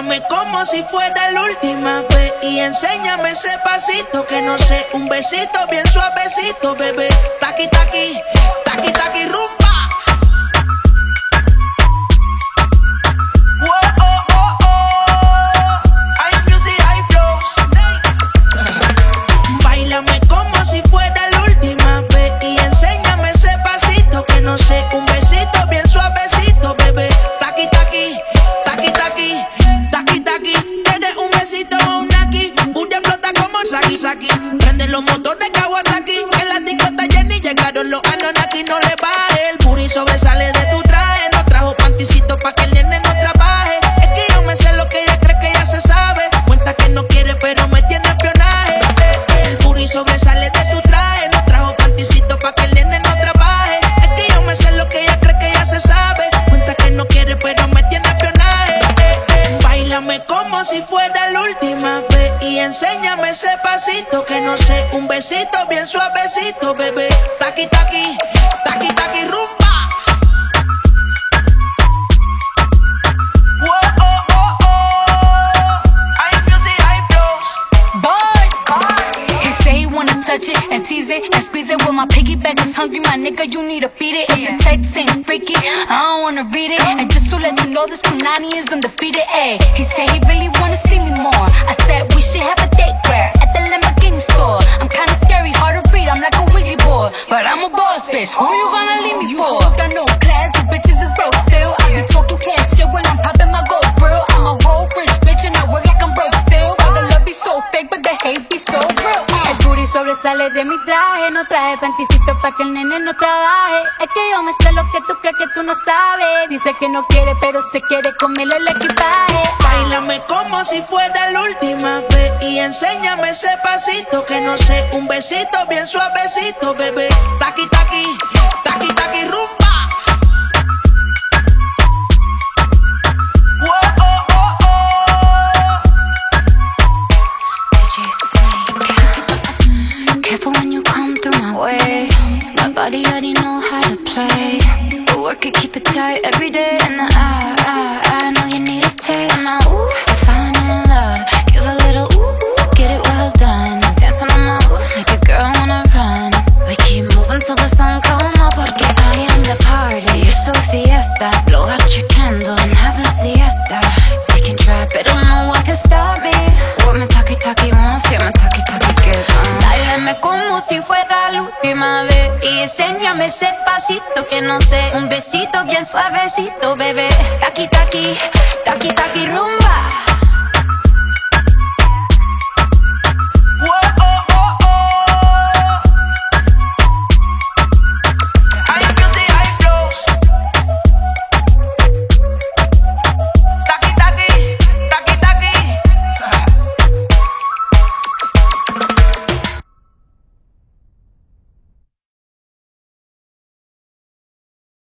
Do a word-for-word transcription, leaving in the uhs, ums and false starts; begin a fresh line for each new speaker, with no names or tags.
Báilame como si fuera la última vez y enséñame ese pasito que no sé, un besito bien suavecito, bebé. Taqui, taqui, taqui, taqui, rumba. Báilame como si fuera la última vez y enséñame ese pasito que no sé, un besito bien suavecito, bebé. Taqui, taqui, taqui, taqui, taqui, taqui. ¿Quieres un besito o un aquí? Una explota como Saki, Saki. Prende los motores Kawasaki. En la discota Jenny llegaron los Anunnaki. No le baje, el booty sobresale de tu traje. No trajo panticito pa' que el nene no trabaje. Es que yo me sé lo que ella cree que ella se sabe. Cuenta que no quiere pero me tiene espionaje. El booty sobresale de tu traje. No trajo panticito pa' que el nene no trabaje. Es que yo me sé lo que ella cree que ella se sabe. Cuenta que no quiere pero me tiene espionaje. Báilame como si fuera la última vez y enséñame ese pasito que no sé, un besito bien suavecito, bebé. Taqui, taqui, taqui, taqui, rumba.
Touch it and tease it and squeeze it. When my piggyback is hungry, my nigga, you need to feed it. If the text ain't freaky, I don't wanna read it. And just to let you know, this Punani is undefeated. Ayy, he said he really wanna see me more. I said we should have a date where at the Lamborghini store. I'm kinda scary, hard to read, I'm like a Ouija board, but I'm a boss bitch. Who you gonna leave me for? You got no class, you bitches is broke still. I be talking cash shit when I'm popping my gold grill. I'm a whole rich bitch and I work like I'm broke still. All the love be so fake, but the hate be so real. El booty sobresale de mi traje, no traje panticito pa' que el nene no trabaje. Es que yo me sé lo que tú crees que tú no sabes. Dice que no quiere, pero se quiere comerle el equipaje.
Báilame como si fuera la última vez y enséñame ese pasito que no sé, un besito bien suavecito, bebé. Taqui, taqui, taqui, taqui, rumba.
Careful when you come through my way. My body already know how to play. But work it, keep it tight every day. And I, I, I know you need a taste. Now, ooh, I'm falling in love. Give a little ooh, ooh, get it well done. Dancing on my ooh, make a girl wanna run. We keep moving till the sun come up. Porque I am the party. It's a fiesta. Blow out your candles and have a siesta. They can try, but don't know what can stop me. What my talkie talkie wants, yeah, my talkie talkie gets on.
Báilame como si fuera la última vez y enséñame ese pasito que no sé, un besito bien suavecito, bebé. Taqui, taqui, taqui, taqui, rum.